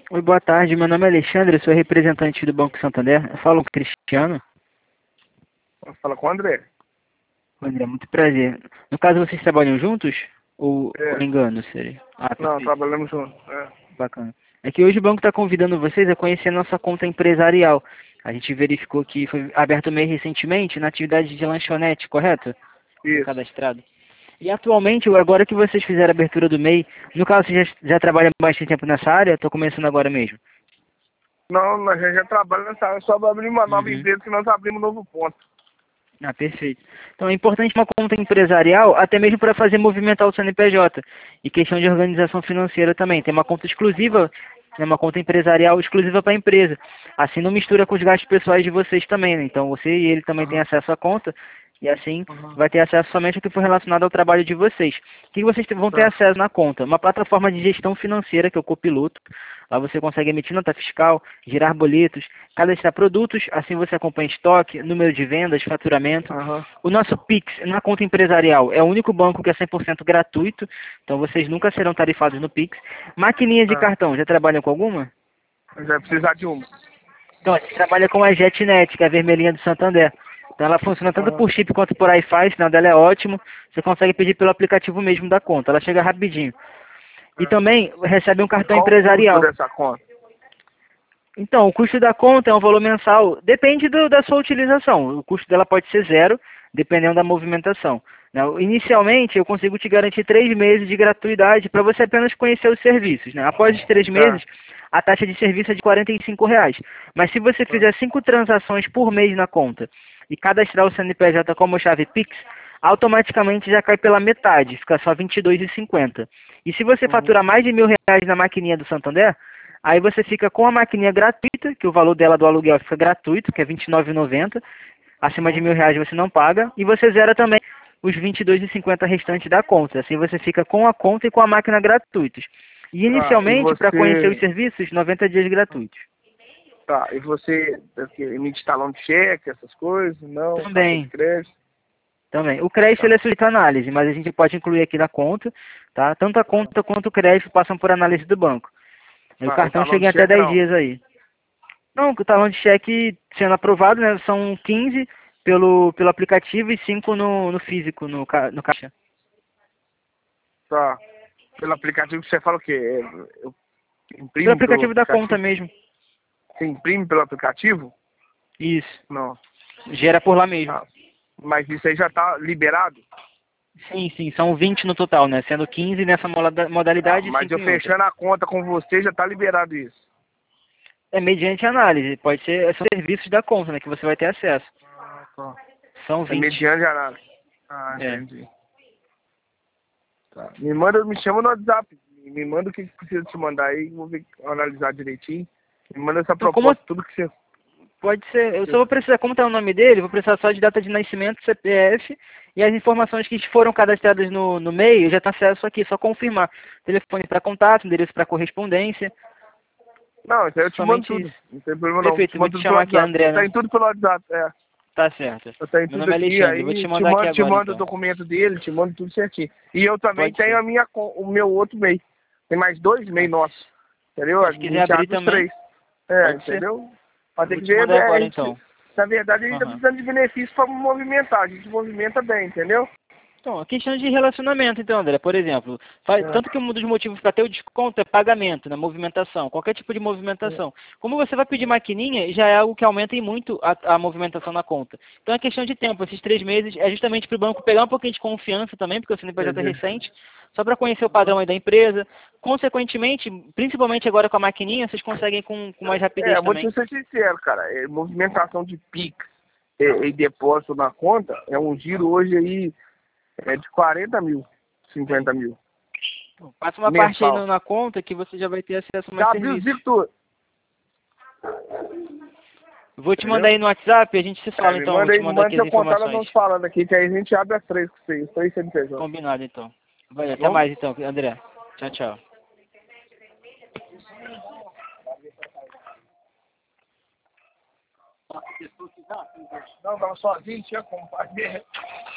Oi, boa tarde. Meu nome é Alexandre, eu sou representante do Banco Santander. Eu falo com o Cristiano. Fala com o André. André, muito prazer. No caso, vocês trabalham juntos? Ou É. engano, seria? Ah, Não, perfeito. trabalhamos juntos. É. Bacana. É que hoje o banco está convidando vocês a conhecer a nossa conta empresarial. A gente verificou que foi aberto o MEI recentemente na atividade de lanchonete, correto? Foi Isso. cadastrado. E atualmente, agora que vocês fizeram a abertura do MEI, no caso, vocês já trabalham bastante tempo nessa área? Estou começando agora mesmo. Não, nós já trabalhamos nessa área, só abrir uma nova Uhum. empresa que nós abrimos um novo ponto. Ah, perfeito. Então é importante uma conta empresarial, até mesmo para fazer movimentar o CNPJ. E questão de organização financeira também. Tem uma conta exclusiva, né, uma conta empresarial exclusiva para a empresa. Assim não mistura com os gastos pessoais de vocês também, né? Então você e ele também têm Aham. acesso à conta. E assim Aham. vai ter acesso somente ao que for relacionado ao trabalho de vocês. O que vocês vão ter Tá. acesso na conta? Uma plataforma de gestão financeira, que é o Copiloto. Lá você consegue emitir nota fiscal, gerar boletos, cadastrar produtos, assim você acompanha estoque, número de vendas, faturamento. Aham. O nosso Pix na conta empresarial é o único banco que é 100% gratuito, então vocês nunca serão tarifados no Pix. Maquininha de Tá. cartão, já trabalham com alguma? Mas vai precisar de uma. Então, a gente trabalha com a JetNet, que é a vermelhinha do Santander. Então ela funciona tanto Aham. por chip quanto por Wi-Fi, o sinal dela é ótimo. Você consegue pedir pelo aplicativo mesmo da conta, ela chega rapidinho. E É. também recebe um E cartão qual o custo empresarial. dessa conta? Então, o custo da conta é um valor mensal, depende da sua utilização. O custo dela pode ser zero, dependendo da movimentação. Né? Inicialmente, eu consigo te garantir 3 meses de gratuidade para você apenas conhecer os serviços. Né? Após os 3 meses, Tá. a taxa de serviço é de R$ 45. Mas se você Tá. fizer 5 transações por mês na conta e cadastrar o CNPJ como chave Pix, automaticamente já cai pela metade, fica só R$ 22,50. E se você Uhum. faturar mais de R$ 1.000 na maquininha do Santander, aí você fica com a maquininha gratuita, que o valor dela do aluguel fica gratuito, que é R$ 29,90. Acima de Uhum. R$ 1.000 você não paga. E você zera também os R$ 22,50 restantes da conta. Assim você fica com a conta e com a máquina gratuitos. E Tá. E inicialmente, para conhecer os você. serviços, 90 dias gratuitos. Tá. E você emite talão de cheque, essas coisas? Não, cartão de Também, crédito? também. O crédito Tá. ele é sujeito à análise, mas a gente pode incluir aqui na conta, tá? Tanto a conta quanto o crédito passam por análise do banco. E o Tá. E cartão talão chega de em até cheque 10 não? dias aí. Não, o talão de cheque sendo aprovado, né? São 15 pelo aplicativo e 5 no físico, no caixa. Tá. Pelo aplicativo você fala o quê? Eu Pelo imprimo pelo aplicativo da conta aplicativo? mesmo. Você imprime pelo aplicativo? Isso. Não. Gera por lá mesmo. Ah, mas isso aí já tá liberado? Sim, sim. São 20 no total, né? Sendo 15 nessa Ah, modalidade e mas 5 eu em outra. fechando a conta com você já tá liberado isso. É mediante análise. Pode ser, são serviços da conta, né? Que você vai ter acesso. Ah, tá. São É 20. mediante análise. Ah, É. entendi. Tá. Me chama no WhatsApp. Me manda o que precisa te mandar aí, vou ver, analisar direitinho. Me manda essa Então, como proposta, tudo que você. pode ser, eu só vou precisar, como tá o nome dele, vou precisar só de data de nascimento, CPF e as informações que foram cadastradas no e-mail, já tá acesso aqui, só confirmar. Telefone para contato, endereço para correspondência, Não, isso aí eu te mando somente tudo. isso. Não tem problema não. Perfeito, Te eu vou mando te tudo pelo chamar aqui WhatsApp. Eu André, né? tenho tudo pelo WhatsApp, é. Tá certo. Eu tenho Meu tudo nome é aqui, Alexandre, eu vou aí te mandar aqui te agora mando o então. documento dele, te mando tudo certinho. E eu também Pode tenho ser. o meu outro MEI. Tem mais 2 MEI Ah, nossos. Entendeu? então, A se quiser gente abrir abre os também, 3. É, pode ser. entendeu? Mas Eu tem vou que te ver, mandar a agora gente, então. na verdade, a gente tá Aham. precisando de benefício para movimentar. A gente movimenta bem, entendeu? Então, a questão de relacionamento, então, André, por exemplo, É, tanto que um dos motivos para ter o desconto é pagamento, né, movimentação, qualquer tipo de é, movimentação. Como você vai pedir maquininha, já é algo que aumenta em muito a movimentação na conta. Então é questão de tempo, esses 3 meses é justamente para o banco pegar um pouquinho de confiança também, porque o CNPJ é entendi. recente, só para conhecer o padrão aí da empresa. Consequentemente, principalmente agora com a maquininha, vocês conseguem com mais rapidez É, vou também. te ser sincero, cara. Movimentação de Pix e depósito na conta é um giro hoje aí de 40 mil, 50 mil Então, passa uma parte aí mensal. na conta que você já vai ter acesso a mais Já abriu os serviços. zip tudo, Vou te mandar entendeu? aí no WhatsApp, a gente se É, fala então, vou te me mandar manda aqui as seu contato, nós informações. vamos falando aqui, que aí a gente abre as 3 com vocês, 3 CNPJ, Combinado então. Vai, tá até bom? mais então, André. Tchau, tchau. Não, tava sozinho, tinha compadre.